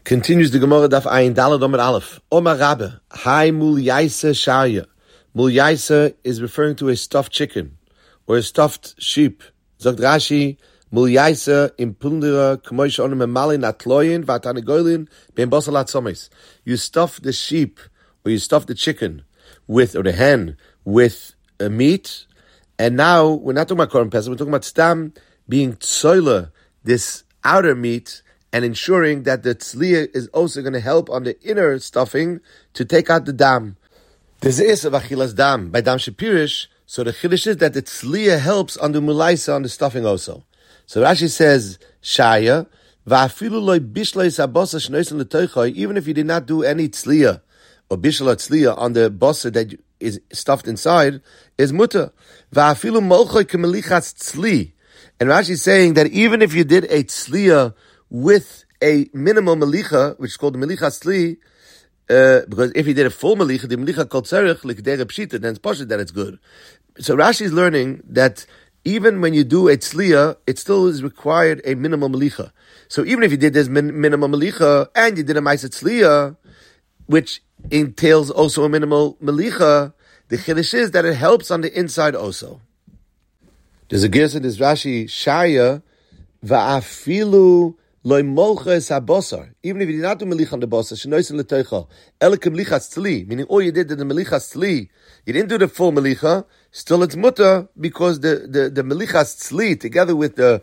Continues the Gemara Daf Ayin Daled Amud Aleph. Omar Rabbe, Hai Mul Yaisa Shaya. Mul Yaisa is referring to a stuffed chicken or a stuffed sheep. Zog Rashi, Mul Yaisa impundera k'moish onim emalin atloyin v'atanigoylin ben bosalat somes. You stuff the sheep or you stuff the chicken with, or the hen, with a meat. And now, we're not talking about Korban Pesach, we're talking about stam being tzoila, this outer meat, and ensuring that the tzliya is also going to help on the inner stuffing to take out the dam. There's a is of achilas dam by dam shepirish, so the chiddush is that the tzliya helps on the mulaisa, on the stuffing also. So Rashi says, Shaya, va'afilu loy bishlei sabosa shnoisen l'toichoi, even if you did not do any tzliya, or bishla tzliya on the bosa that is stuffed inside, is mutter. Va'afilu molchoi k'melichas tzli. And Rashi is saying that even if you did a tzliya with a minimal melicha, which is called the melicha tzli, because if you did a full melicha, the melicha called tzerich, l'kdei pshita, then it's poshut that it's good. So Rashi is learning that even when you do a tzliya, it still is required a minimal melicha. So even if you did this minimal melicha, and you did a ma'aseh tzliya, which entails also a minimal melicha, the chiddush is that it helps on the inside also. There's a girsa, there's Rashi, Shaya, va'afilu loy molches habosar. Even if you did not do melich on the bosar, shenoisen l'toicha, elikim melichas tzli, meaning all you did the melichas tzli, you didn't do the full melicha, still it's mutter, because the melichas tzli, together with the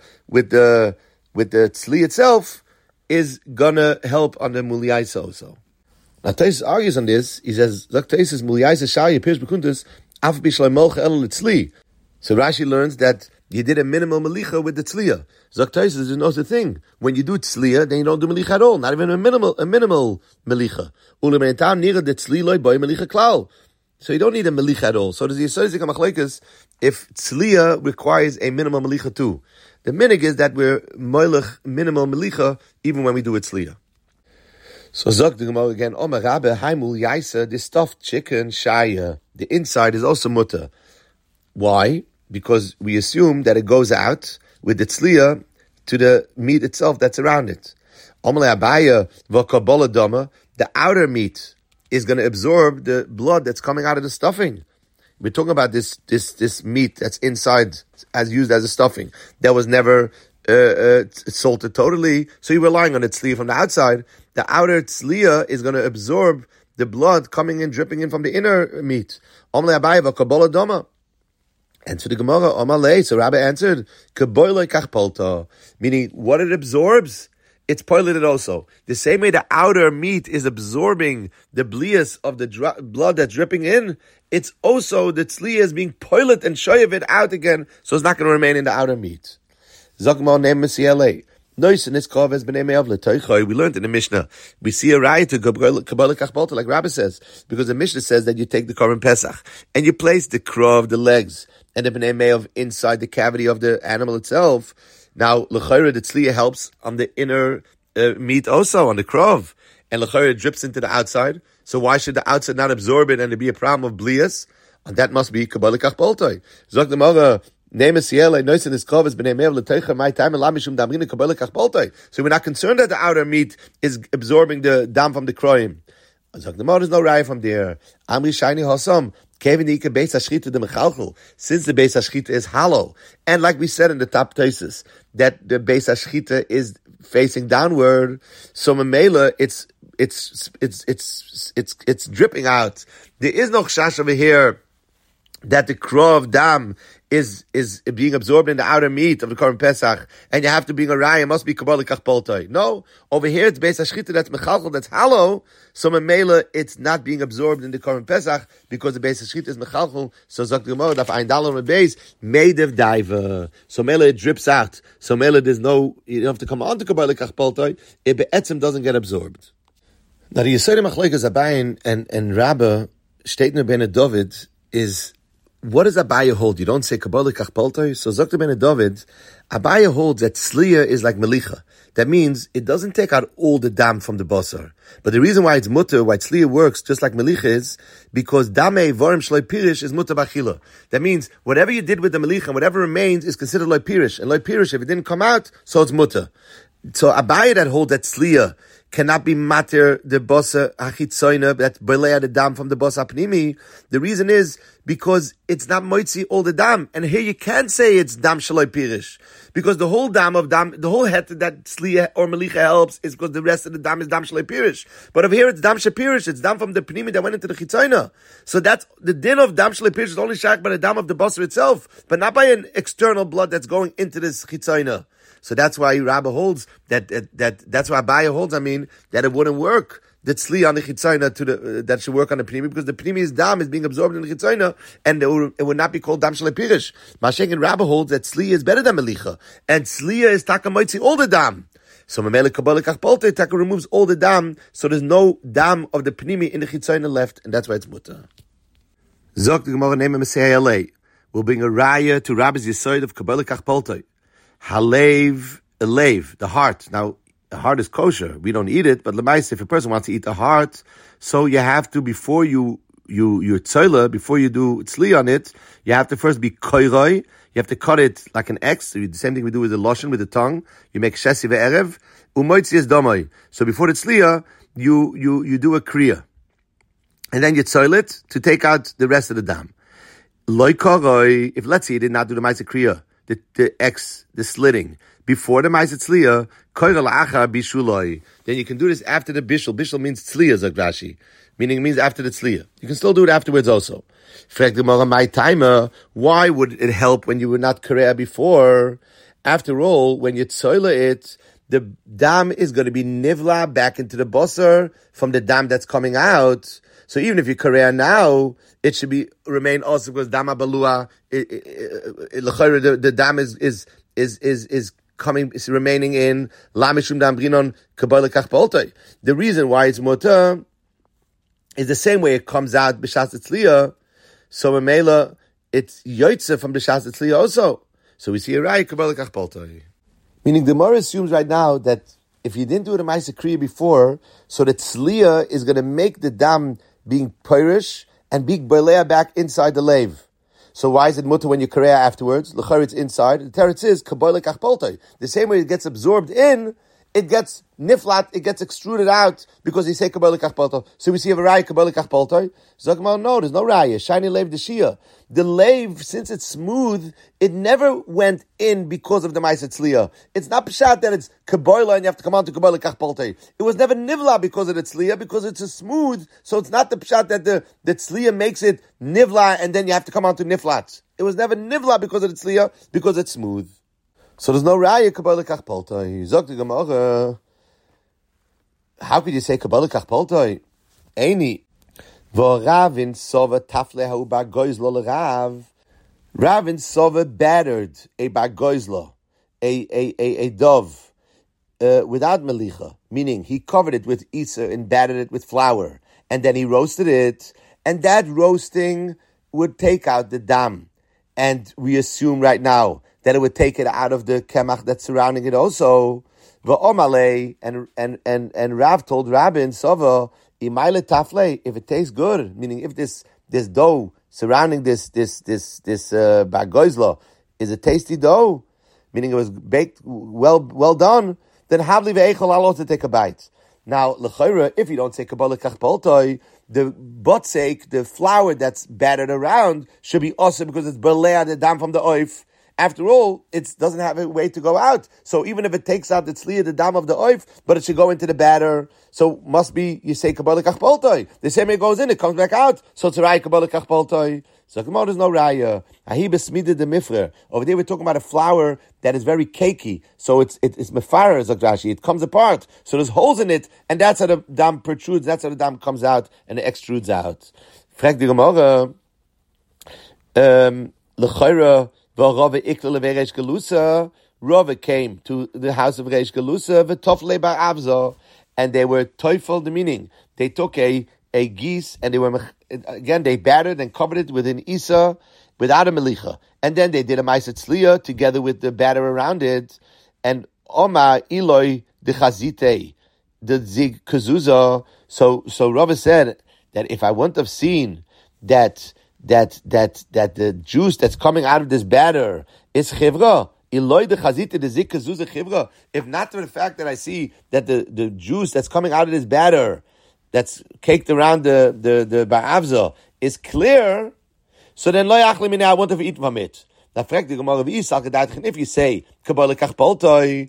tzli itself, is gonna help on the mulyaisa also. Now Taisus argues on this, he says, Zak Taisus mulyaisa shaya, pirs bekuntus, af bishloy molche el l'tzli. So Rashi learns that you did a minimal melicha with the tzliya. Zok Taisus knows the thing. When you do tzliya, then you don't do melicha at all. Not even a minimal melicha. Ulementam nira the tzli loy boy melicha klal. So you don't need a melicha at all. So does the Yisrael Machlekes if tzliya requires a minimal melicha too? The minig is that we're moilech minimal melicha even when we do a tzliya. So Zok the Gemara again. Omar Rabbe haimul yaisa, the stuffed chicken shaya. The inside is also mutter. Why? Because we assume that it goes out with the tzliya to the meat itself that's around it. The outer meat is going to absorb the blood that's coming out of the stuffing. We're talking about this meat that's inside, as used as a stuffing, that was never salted totally. So you're relying on the tzliya from the outside. The outer tzliya is going to absorb the blood coming in, dripping in from the inner meat. And to the Gemara, Amalei, so Rabbi answered, Keboiloi kach polta, meaning what it absorbs, it's poilated also. The same way the outer meat is absorbing the blias of the blood that's dripping in, it's also the tzliya is being poilat and shoyev it out again, so it's not going to remain in the outer meat. Zokmal name Mesiele. We learned in the Mishnah, we see a raya to Kabbalah Kachbalta, like Rabbi says, because the Mishnah says that you take the Korban Pesach and you place the krov, the legs, and the Bnei Me'av inside the cavity of the animal itself. Now, l'chayra, the tzliya helps on the inner meat also, on the krov, and l'chayra drips into the outside. So why should the outside not absorb it and there be a problem of blias? And that must be Kabbalah Kachbalta. Zok the Mara, so we're not concerned that the outer meat is absorbing the dam from the kroim. There's no raya from there. Since the Beis Hashchita is hollow, and like we said in the top thesis, that the Beis Hashchita is facing downward, so Mamela, it's dripping out. There is no chash over here that the krov dam is being absorbed in the outer meat of the Korban Pesach, and you have to bring a raya, must be Kabbalah Kachbaltai. No, over here it's Beis Hashchita that's mechalchel, that's hollow, so Mamela, it's not being absorbed in the Korban Pesach, because the Beis Hashchita is mechalchel, so Zok Gemara, daf ein dalon beis, meidev daiva, so Mela it drips out, so Mela there's no, you don't have to come on to Kabbalah Kachbaltai, it be'etzim doesn't get absorbed. Now the Yisrael Machlekes Abayin and Rabba, Shteitner ben David, is, what does Abaye hold? You don't say Kabbalah Kachbaltai. So Zok ben David, Abaye holds that tzliya is like melicha. That means it doesn't take out all the dam from the basar. But the reason why it's mutter, why tzliya works just like melicha is because damei vorim shloi pirish is mutter bachila. That means whatever you did with the melicha, whatever remains is considered loi pirish. And loi pirish, if it didn't come out, so it's mutter. So Abaye that holds that tzliya cannot be matir the bosa hachitzoina, that's belea the dam from the bosa apnimi. The reason is because it's not moitzi all the dam. And here you can't say it's dam shaloi pirish. Because the whole dam, the whole het that sliya or melicha helps is because the rest of the dam is dam shaloi pirish. But over here it's dam shapirish, it's dam from the pnimi that went into the chitzoina. So that's, the din of dam shaloi pirish is only shak by the dam of the bosa itself, but not by an external blood that's going into this chitzoina. So that's why Rabbi holds that's why Abaya holds, that it wouldn't work. That tzli on the chitzayna that should work on the pnimi, because the pnimi's dam is being absorbed in the chitzayna, and it would not be called dam shalei pirish. Mashek and Rabbi holds that tzli is better than melicha, and tzli is taka moitzi all the dam. So Mamele Kabbalah Kachpolte taka removes all the dam, so there's no dam of the pnimi in the chitzayna left, and that's why it's mutter. Zok the Gemara name Mesei will bring a raya to Rabbi's Yisoid of Kabbalah Kachpolte. Halev, the heart. Now, the heart is kosher. We don't eat it, but l'mais, if a person wants to eat the heart, so you have to, before you tzoila, before you do tzli on it, you have to first be koiroi. You have to cut it like an X. The same thing we do with the loshen, with the tongue. You make shesi ve'erev. Umoitzi es domoi. So before the tzliya, you do a kriya. And then you tzoil it to take out the rest of the dam. Loi koroi, if let's say you did not do the ma'aseh kriya, the X, the slitting, before the ma'aseh tzliya, koirel acha bishuloi. Then you can do this after the bishul. Bishul means tzliya, zog Rashi. Meaning it means after the tzliya. You can still do it afterwards also. Why would it help when you were not korea before? After all, when you tzoila it, the dam is going to be nivla back into the bosser from the dam that's coming out. So even if you korea now, it should remain also because dam abalua, the dam is coming, is remaining in la mishum dam brinon kabbalah kachpoltei. The reason why it's mutter is the same way it comes out b'shas tzliya. So Mamela, it's yoitze from b'shas tzliya also. So we see a raya kabbalah kachpoltei. Meaning the Gemara assumes right now that if you didn't do the ma'aseh kriya before, so the tzliya is going to make the dam being pirish and be belea back inside the lave. So why is it mutter when you korea afterwards? L'char it's inside. The teretz is kabbalah kachpoltei. The same way it gets absorbed in, it gets niflat, it gets extruded out because they say kabbalah kachpoltei. So we see a raya kabbalah kachpoltei. Zogmal, no, there's no raya. Shiny lave the shia. The lave, since it's smooth, it never went in because of the ma'aseh tzliya. It's not pshat that it's kabbalah and you have to come on to kabbalah kachpoltei. It was never nivla because of the tzliya, because it's a smooth. So it's not the pshat that the tzliya makes it nivla and then you have to come on to niflat. It was never nivla because of the tzliya, because it's smooth. So there's no raya kabbalah kachpoltei. Zog the Gemara. How could you say kabbalah kachpoltei? Eini. V'Ravin sova tafle ha'u ba'goizlo l'Rav. Ravin sova battered a ba'goizlo, a dove, without melicha, meaning he covered it with isa and battered it with flour, and then he roasted it, and that roasting would take out the dam. And we assume right now that it would take it out of the kemach that's surrounding it also. V'Omalei, and Rav told Rabin sova, if it tastes good, meaning if this dough surrounding this bagoizlo is a tasty dough, meaning it was baked well done, then havli ve'echol alo to take a bite. Now l'chayra, if you don't say kabbalah kachpoltei, the botzek, the flour that's battered around, should be awesome because it's belea the dam from the oif. After all, it doesn't have a way to go out. So even if it takes out the tzliya, the dam of the oif, but it should go into the batter. So must be, you say kabbalah kachpoltei. The same way it goes in, it comes back out. So it's a raya kabbalah kachpoltei. So there's no raya. Ahi besmided the mifrer. Over there we're talking about a flour that is very cakey. So it's mefarer, Zok Rashi. It comes apart. So there's holes in it, and that's how the dam protrudes, that's how the dam comes out and it extrudes out. Frag the Gemara. L'chayra, Rava came to the house of Reish Galusa, and they were toifel, the meaning they took a geese and they battered and covered it with an isa without a melicha, and then they did a ma'aseh tzliya together with the batter around it, and Oma Eloi the chazite the zig kazuza. So Rava said that if I wouldn't have seen that the juice that's coming out of this batter is chivra, If not for the fact that I see that the juice that's coming out of this batter, that's caked around the ba'avza, is clear, so then lo yachli minei, I won't have eaten from it. Now, if you say kabbalah kach poltoi,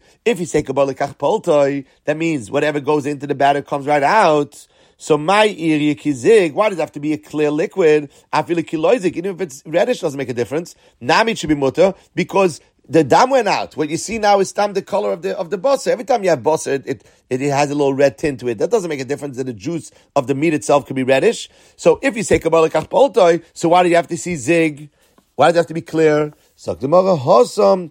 that means whatever goes into the batter comes right out. So my iri kizig, why does it have to be a clear liquid? I feel like kiloizik, even if it's reddish, doesn't make a difference. Nami should be mutter because the dam went out. What you see now is the color of the bossa. Every time you have bossa, it has a little red tint to it. That doesn't make a difference that the juice of the meat itself could be reddish. So if you say kabbalah kach poltoi, so why do you have to see zig? Why does it have to be clear? Over there we're talking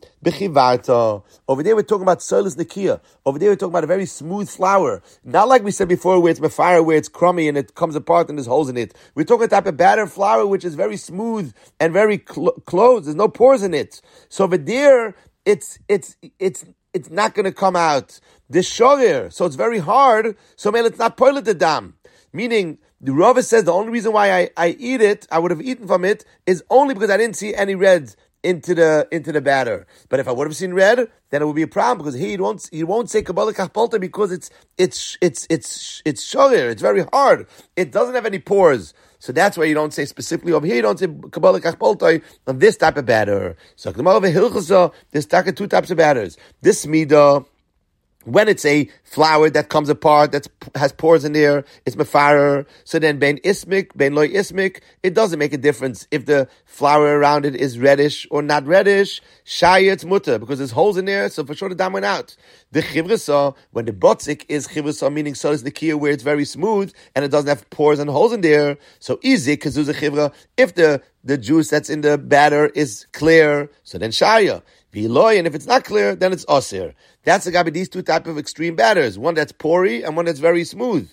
about soilus nikia. Over there we're talking about a very smooth flour. Not like we said before where it's mefire, where it's crummy and it comes apart and there's holes in it. We're talking about a type of batter flour which is very smooth and very closed. There's no pores in it. So over there, it's not going to come out. This shorir, so it's very hard. So man, it's not poilet the dam. Meaning, the Rava says the only reason why I eat it, I would have eaten from it, is only because I didn't see any red into the batter. But if I would have seen red, then it would be a problem because he won't say kabbalah kach poltoi because it's shorir. It's very hard. It doesn't have any pores. So that's why you don't say specifically over here, you don't say kabbalah kach poltoi on this type of batter. So there's two types of batters. This midah, when it's a flour that comes apart, that has pores in there, it's mefarer. So then, bein ismik, bein loy ismik, it doesn't make a difference if the flour around it is reddish or not reddish. Shaya, it's mutter, because there's holes in there, so for sure the dam went out. The chivrasa, when the botzik is chivrasa, meaning solis nikia, where it's very smooth, and it doesn't have pores and holes in there, so easy, kazuz a chivra, if the juice that's in the batter is clear, so then shaya. And if it's not clear, then it's osir. That's the these two type of extreme batters. One that's pori and one that's very smooth.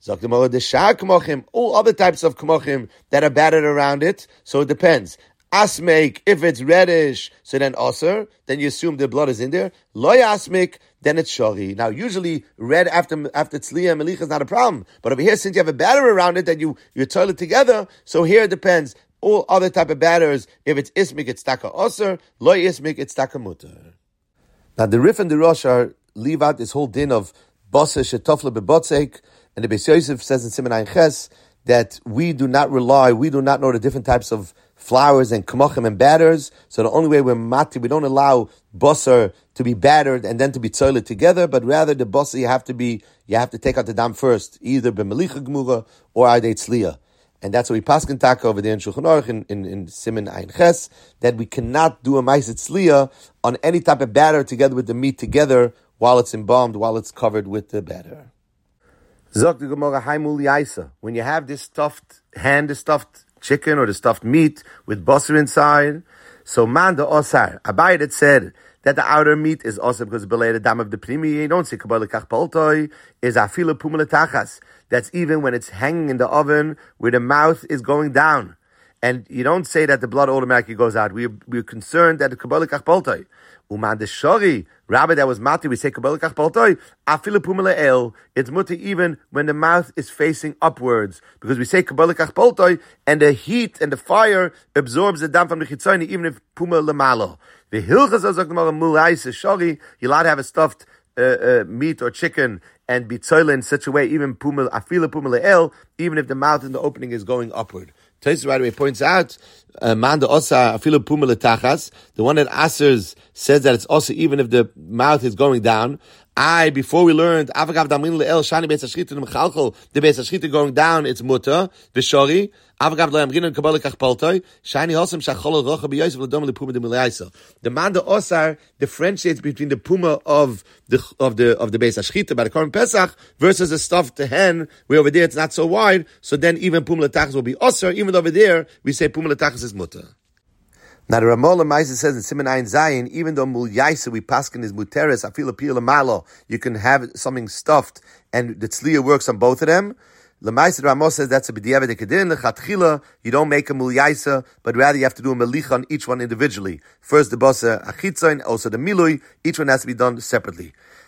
All other types of kmochim that are battered around it. So it depends. Asmik, if it's reddish, so then osir, then you assume the blood is in there. Loy asmik, then it's shari. Now, usually red after tzliya and melicha is not a problem. But over here, since you have a batter around it that you toil it together, so here it depends. All other type of batters, if it's ismik, it's taka osir. Loy ismik, it's taka mutar. Now, the Rif and the Rosh leave out this whole din of bossa shetofle bebotzek, and the Beis Yosef says in Siman Ayin Ches that we do not know the different types of flours and kmochim and batters. So the only way we're mati, we don't allow bossa to be battered and then to be tzoiled together, but rather the bossa you have to take out the dam first, either b'melicha gemura or adei tzliya. And that's what we paskin taka over there in Shulchan Aruch in Siman Ayin Ches, that we cannot do a ma'aset tzliya on any type of batter together with the meat together while it's embalmed, while it's covered with the batter. Zok the Gemara Haimul Yaisa. When you have this stuffed chicken or the stuffed meat with basar inside, so man the osar. Abayit had said that the outer meat is also because belay the dam of the primi. You don't say kabbalah kach poltoi is afila pumela tachas. That's even when it's hanging in the oven where the mouth is going down. And you don't say that the blood automatically goes out. We're concerned that the kabbalah kach poltoi. Uman the shori, rabbi that was mati, we say kabbalah kach poltoi, afila pumela el. It's muti even when the mouth is facing upwards. Because we say kabbalah kach poltoi, and the heat and the fire absorbs the dam from the chitzoni, even if pumela lemalo. The hilchas azok the mulaisa shori, you're allowed to have a stuffed meat or chicken and be tzoyle in such a way, even afila pumela el, even if the mouth in the opening is going upward. Tosfos right away points out, man the osa afila pumela tachas, the one that asers says that it's also even if the mouth is going down. Before we learned avagav damin le'el shani beis hashchita nemchalchol, the beis hashchita going down, it's muta v'shori. Avagav le'amrin kabbalah kach poltoi shani hosam shachol rocha b'yosef l'dom le'puma d'milayisa. The man the osar differentiates between the puma of the beis hashchita by the Korban Pesach versus a stuffed hen where over there it's not so wide. So then even puma l'tachas will be osar, even though over there we say puma l'tachas is muta. Now the Ramola Maisa says in Siman Ayin Zayin, even though mul yaisa we paskin is muteres afila pila malo, you can have something stuffed, and the tzliya works on both of them. Lemaisa the Ramos says that's a b'diavad kedin lechatchila. You don't make a mul yaisa, but rather you have to do a melicha on each one individually. First the basa achitzain, also the milui. Each one has to be done separately.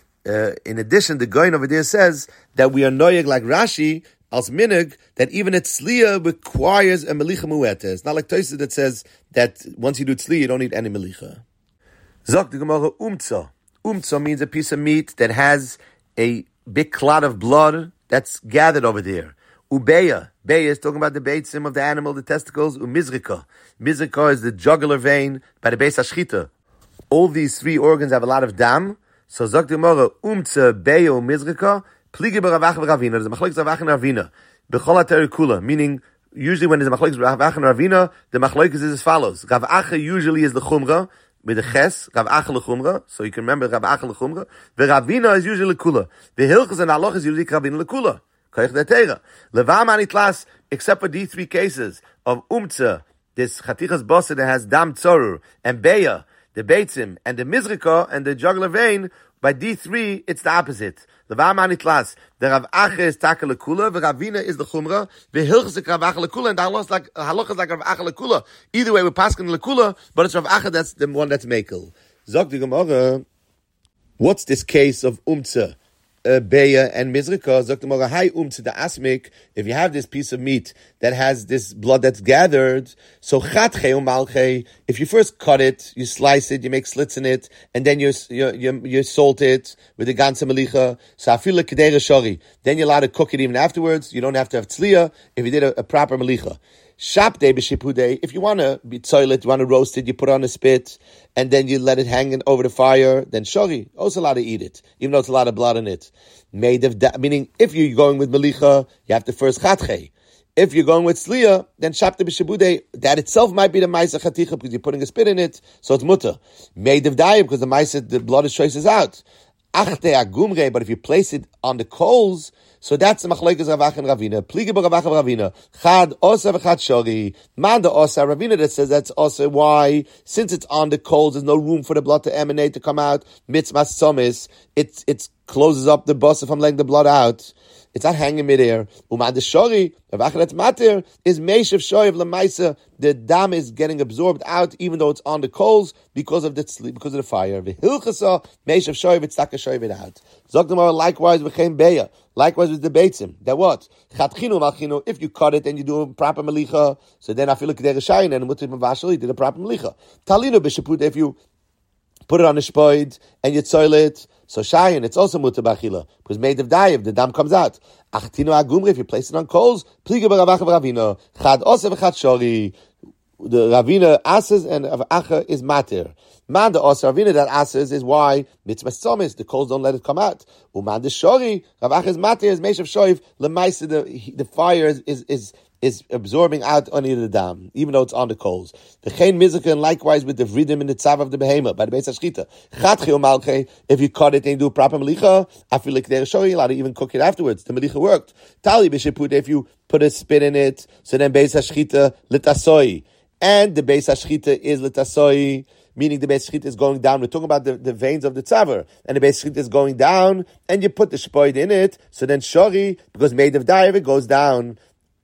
In addition, the Goyin over there says that we are noyeg like Rashi als minig, that even a tzliya requires a melicha mu'eta. It's not like Tosfos that says that once you do tzliya, you don't need any melicha. Zok the Gemara umtza. Umtza means a piece of meat that has a big clot of blood that's gathered over there. Ubeya. Beya is talking about the beitzim of the animal, the testicles. Umizrika. Mizrika is the jugular vein by the beis hashchita. All these three organs have a lot of dam. So Zok the Gemara umtza beya umizrika. Pligi b'Rav Acha v'Ravina. There's a machlokes Rav Acha and Ravina. B'chol ha'terei kula. Meaning, usually when there's a machlokes Rav Acha and Ravina, the machlokes is as follows. Rav Acha usually is the chumra, with the ches, Rav Acha l'chumra, so you can remember Rav Acha l'chumra. The Ravina is usually l'kula. The hilchas and halachas is usually Ravina l'kula. Koich d'teira. Levam anitlas, except for these three cases of umtza, this chatichas bosa that has dam tzorur, and beya, the beitzim, and the mizrika, and the jugular vein, by D3, it's the opposite. Levam anitlas, the Rav Acha is taka l'kula, the Ravina is the chumra, the hilchas is Rav Acha l'kula, and the halachas is like Rav Acha l'kula. Either way, we're passing l'kula, but it's Rav Acha that's the one that's mekel. Zog the Gemara, what's this case of umtza? Beya and Mizrika, Zok the Gemara, hai to the asmik. If you have this piece of meat that has this blood that's gathered, so chatche umalche. If you first cut it, you slice it, you make slits in it, and then you salt it with the ganze melicha. So afila kedera shori. Then you're allowed to cook it even afterwards. You don't have to have tzliya if you did a proper melicha. Shapde b'shipudei. If you want to be toilet, you want to roast it, you put it on a spit, and then you let it hang over the fire. Then shori, also allowed to eat it, even though it's a lot of blood in it. Made of meaning if you're going with melicha, you have to first chatche. If you're going with sliya, then shapde b'shipudei. That itself might be the ma'isa chaticha because you're putting a spit in it, so it's mutter. Made of dayim because the ma'isa, the blood is choices out. Achte agumre, but if you place it on the coals, so that's the machlokes Rav Acha and Ravina. Pligi b'Rav Acha v'Ravina. Chad osa v'chad shori. Man the osa. Ravina that says that's osa. Why? Since it's on the coals, there's no room for the blood to emanate, to come out. Mitzvah somis. It closes up the bossa from letting the blood out. It's not hanging midair. Uman the shori. Rav Acha that's matir is meishav shoy of lemaisa. The dam is getting absorbed out, even though it's on the coals, because of the fire. V'hilchasa meishav shoy v'tzaka shoy v'dat. Zok the Gemara likewise v'chein beya. Likewise with the beitzim. That what? Chatchinu malchinu. If you cut it and you do a proper melicha, so then I feel like they're shayin and mutim mavashal, you did a proper melicha. Talinu b'sheput. If you put it on a shpoid and you soil it, so shayin, it's also mutar b'achila because made of dayiv, the dam comes out. Achtinu agumri. If you place it on coals, pliga b'Rav Acha v'Ravina. Chad osa v'chad shori. The Ravina asses and Rav Acha is matir. Man the osa Ravina that asses is why mitzvah somis, the coals don't let it come out. Uman the shori, Rav Acha is matir is meishav shoiv lemaisa, the fire is absorbing out only the dam, even though it's on the coals. The chen mizrika, and likewise with the vridim in the tzav of the behema by the beis hashchita. Chatche umalche, if you cut it and you do a proper melicha, I feel like they're shori, allowed to even cook it afterwards. The melicha worked. Tali b'shiput, if you put a spit in it, so then beis hashchita litasoi, and the beis hashchita is litasoi, meaning the beis hashchita is going down. We're talking about the veins of the tzaver, and the beis hashchita is going down, and you put the shpoid in it, so then shori, because made of dayiv, it goes down.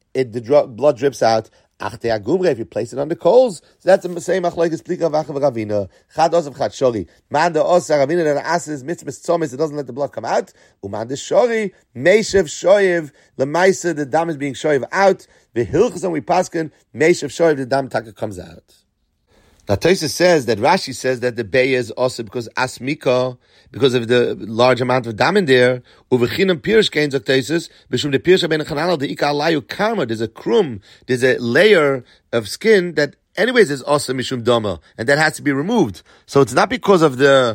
The blood drips out. Achte agumre, if you place it on the coals, so that's the same machlokes plika Rav Acha v'Ravina. Chad osa v'chad shori. Man the osa Ravina that asses mitzvah tzomis, it doesn't let the blood come out. Uman the shori meishav shoyev lemaisa, the dam is being shoyev out. V'hilchas and we paskin meishav shoyev, the dam taka comes out. Now Tosfos says that Rashi says that the beya is also because asmika, because of the large amount of dam in there. Uvechinam pirish gains of Tosfos b'shum the pirish ben chanal the ika alayu karma. There's a krum, there's a layer of skin that anyways is also mishum dama, and that has to be removed. So it's not because of the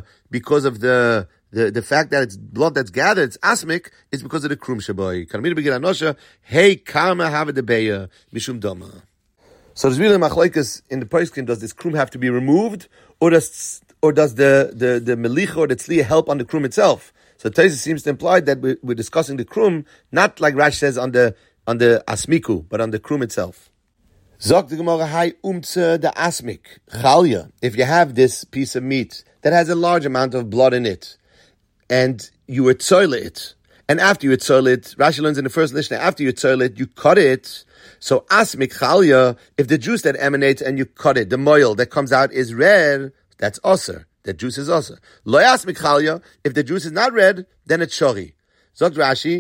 fact that it's blood that's gathered, it's asmik, it's because of the krum shaboy. Kalmina begin anosha, hey karma have the beya mishum dama. So there's really machlokes in the poskim. Does this krum have to be removed, or does the melicha or the tzliya help on the krum itself? So Tosfos seems to imply that we're discussing the krum, not like Rashi says on the asmiku, but on the krum itself. Zok the Gemara hai umtze the asmik chalya. If you have this piece of meat that has a large amount of blood in it, and you would soil it, and after you would soil it, Rashi learns in the first Mishnah, after you soil it, you cut it. So asmik chalya, if the juice that emanates and you cut it, the moil that comes out is red, that's aser. That juice is aser. Lo asmik chalya, if the juice is not red, then it's shori. Zok Rashi,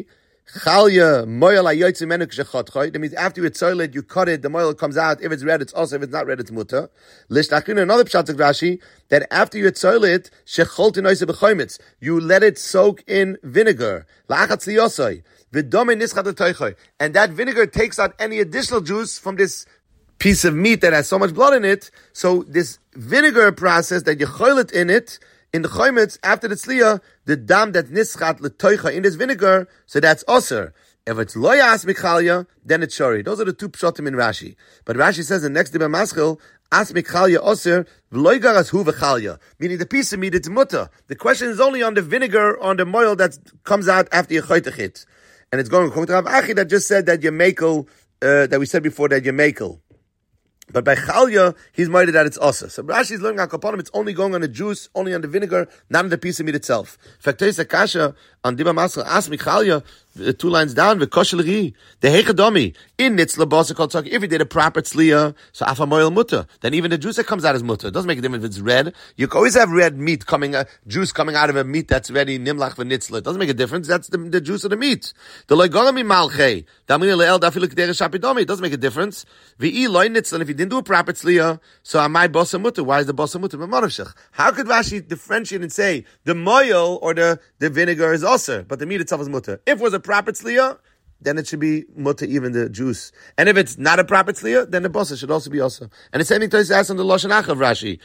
Chalya moil hayotzim menu k'shechotchoy. That means after you soil it, you cut it, the moil comes out. If it's red, it's also. If it's not red, it's muta. Lishtachin, another pshat of Rashi, that after you soil it, shecholti noise b'choymitz, you let it soak in vinegar. La'achatz liyosai. V'domei nischat l'toichoy. And that vinegar takes out any additional juice from this piece of meat that has so much blood in it. So this vinegar process that you choil it in it, in the choymetz, after the tzliya, the dam that nischat l'toicha in this vinegar, so that's osir. If it's lo yas mikhalya, then it's shori. Those are the two pshatim in Rashi. But Rashi says in next Dibur Maschil, as mikhalya osir, v'lo garas hu v'chalya. Meaning the piece of meat, it's mutter. The question is only on the vinegar, on the moil that comes out after you choytech it. And it's going to Rav Achi that just said that you makel, that we said before that you makel. But by Chalya, he's minded that it's Asa. So Rashi is learning Akaponim, it's only going on the juice, only on the vinegar, not on the piece of meat itself. In fact, Teisa Kasha, on Dibur Maschil, ask me Chalya, 2 lines down, v'koshelri, the hechadomi, in nitzla basa kol tzak, if he did a proper tzliya, so afa moil mutter, then even the juice that comes out is mutter. It doesn't make a difference if it's red. You can always have red meat juice coming out of a meat that's ready, nimlach v'nitzla. It doesn't make a difference, that's the juice of the meat. The loigolami malchei, damina le'el dafilu k'derech shapidomi, it doesn't make a difference. V'i loy nitzla, if he didn't do a proper tzliya, so amai basa mutter, why is the basa mutter? How could Rashi differentiate and say, the moil or the vinegar is also, but the meat itself is mutter? If it was a proper tzliya, then it should be mutter even the juice. And if it's not a proper tzliya, then the bosa should also be also. And the same thing Tosis asks on the Lashon Ach of Rashi.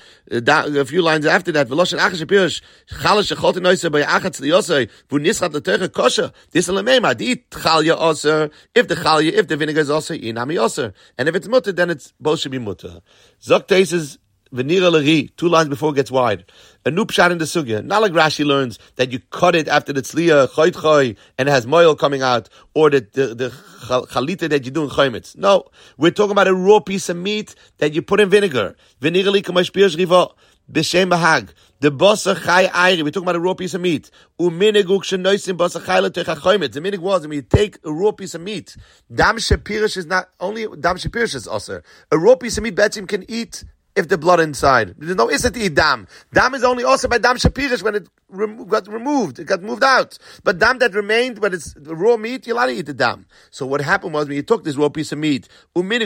A few lines after that, V'Lashon Ach shepirish, chalash shecholti noiseh b'yachat tzliyoseh, v'nischat l'teicha kosher, this l'meima, di chalya oser, if the vinegar is oser, inami oser. And if it's mutter, then it's both should be mutter. Zok Tosis Venira Lari, 2 lines before it gets wide. A new pshat in the sugya. Not like Rashi learns that you cut it after the tzliya, choy, and it has moil coming out, or the chalita that you do in choymetz. No, we're talking about a raw piece of meat that you put in vinegar. Venira li k'may shpir shriva, b'shem bahag. The basa chai ayri, we're talking about a raw piece of meat. Uminiguk shenoisim basa chai l'techa choymetz. The minig was, when you take a raw piece of meat, dam shapirish is not, only dam shapirish is also. A raw piece of meat, betzim can eat if the blood inside. There's no issa to eat dam. Dam is only also by dam shapirish when it got removed. It got moved out. But dam that remained, when it's raw meat, you're allowed to eat the dam. So what happened was, when you took this raw piece of meat, you take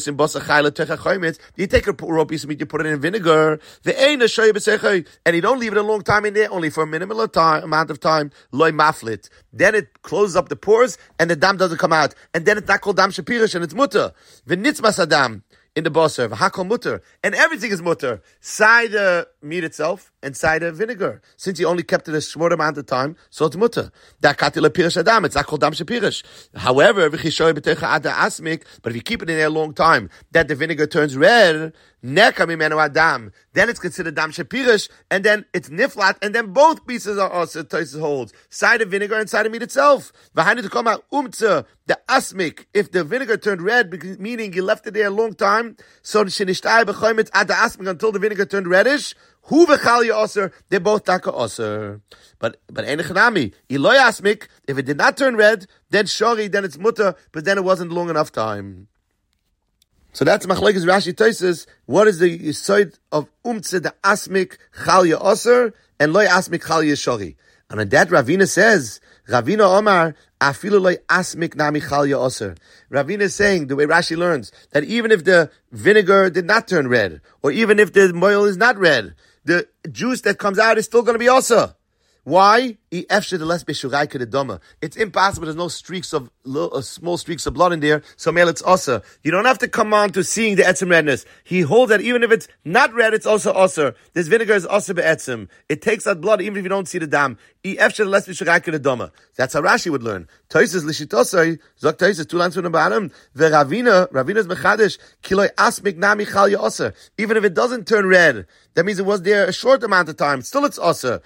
a raw piece of meat, you put it in vinegar, and you don't leave it a long time in there, only for a minimal amount of time, loy maflit. Then it closes up the pores, and the dam doesn't come out. And then it's not called dam shapirish, and it's mutter. V'nitzmas adam. In the basar, v'hakol mutter, and everything is mutter. Side the meat itself and side the vinegar. Since you only kept it a short amount of time, so it's mutter. Dakati lepirish adam, it's not called dam shapirish. However, v'chishoy b'techa ada asmik, but if you keep it in there a long time, that the vinegar turns red, neka mimenu adam, then it's considered dam shapirish, and then it's niflat, and then both pieces are also Tosis holds. Side of vinegar and side of meat itself. V'hani to come out the asmik, if the vinegar turned red, meaning you left it there a long time, so shenishtai b'choymet ad asmik until the vinegar turned reddish, hu v'chalya oser, they're both taka oser. But enechanami, iloy asmik, if it did not turn red, then shori, then it's mutter, but then it wasn't long enough time. So that's machlekes Rashi Tosis. What is the yesod of the asmik chalya oser and loy asmik chalya shori? And on that Ravina says, Ravina Omar, afilu loy asmik nami chalya oser. Ravina is saying, the way Rashi learns, that even if the vinegar did not turn red, or even if the moil is not red, the juice that comes out is still going to be oser. Why? It's impossible. There's no streaks of small streaks of blood in there. So male, it's also. You don't have to come on to seeing the etzim redness. He holds that even if it's not red, it's also osir. This vinegar is also be'etzim. It takes out blood even if you don't see the dam. That's how Rashi would learn. Tosis lishitosai zok Tosis 2 lines from the bottom. Ravina's mechadish kiloi asmik nami chalya osir. Even if it doesn't turn red, that means it was there a short amount of time. Still, it's osir.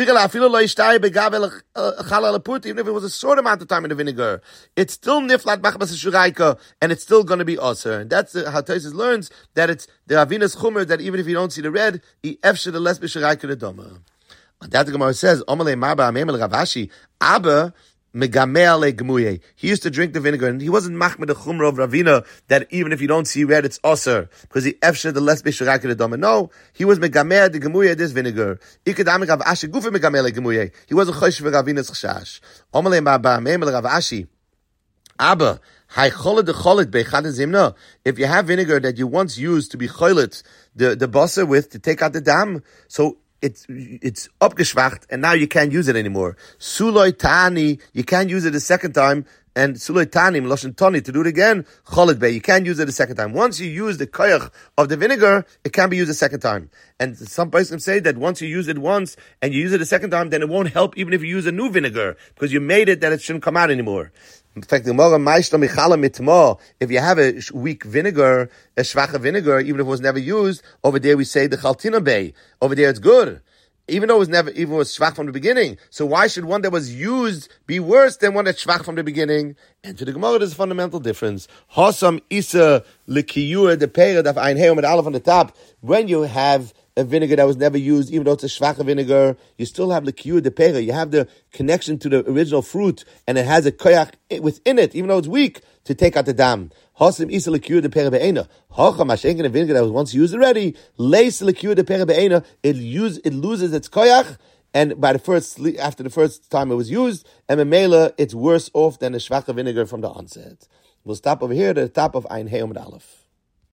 Even if it was a short amount of time in the vinegar, it's still niflat machbas shuraika, and it's still going to be osir. And that's how Tosis learns that it's the Ravina's chumer, that even if you don't see the red, efshir the less b'shuraika the doma. And that the Gemara says, Omalei Marba Amemel Ravashi, Abba, megamele gemuye. He used to drink the vinegar, and he wasn't machmed the chumra of Ravina that even if you don't see red, it's osir because he efshe the less b'shiraket the doma. No, he was megamele the gemuye this vinegar. Ikadamik Rav Ashi gufe megamele gemuye. He wasn't chosh for Ravina's chashash. Omalei ba meimel Rav Ashi. Abba, if you have vinegar that you once used to be cholet the basa with to take out the dam, so it's upgeschwacht and now you can't use it anymore. Suloi tani, you can't use it a second time, and suloi tani meloshen tani to do it again. Cholet be, you can't use it a second time. Once you use the koyach of the vinegar, it can be used a second time. And some person say that once you use it once and you use it a second time, then it won't help even if you use a new vinegar because you made it that it shouldn't come out anymore. In fact, if you have a weak vinegar, a schwache vinegar, even if it was never used, over there we say the chaltina bay. Over there it's good. Even though it was never, even was schwach from the beginning. So why should one that was used be worse than one that's schwach from the beginning? And to the Gemara, there's a fundamental difference. Hasam isa likiyur the period of ein heom and aleph on the top. When you have a vinegar that was never used, even though it's a shvacha vinegar, you still have the kiyur de pera. You have the connection to the original fruit, and it has a koyach within it, even though it's weak, to take out the dam. Hasim isa lekiyur de pera be'ena. Hacha mashenken a vinegar that was once used already. Leis lekiyur de pera be'ena. It loses its koyach, and after the first time it was used, and memela, it's worse off than the shvacha vinegar from the onset. We'll stop over here at the top of Ein Heom and Aleph.